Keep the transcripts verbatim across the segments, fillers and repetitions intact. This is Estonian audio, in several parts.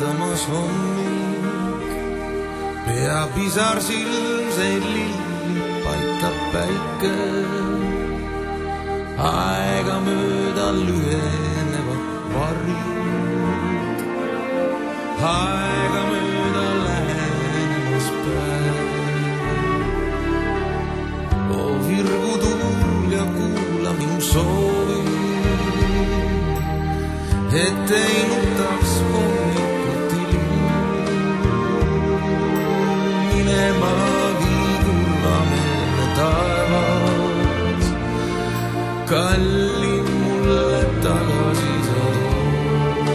äratamas hommik, pea pisar silmseid lilli paitab päike. Aega mööda lühenevad varjud, aega mööda lähenemas päev. Oo virgu tuul ja kuula minu soovi, et ei nutaks hommikut ilm. Minema viigurvameelne taevas, kallim mulle tagasi sa too.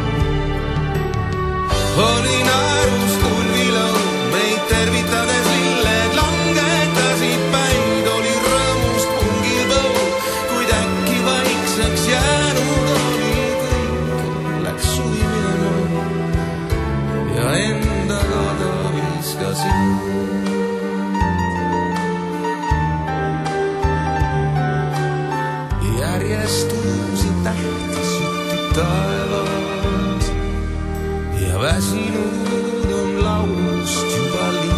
Oli naerus tulvilõu, meid tervitades lilled langetasid päid. Oli rõõmust pungil põu, kuid äkki vaikseks jäänud oli kõik. Läks suvi minema ja endaga ta viskasin. Järjest uusi tähti süttib taevas ja väsinud on laulust juba liiv.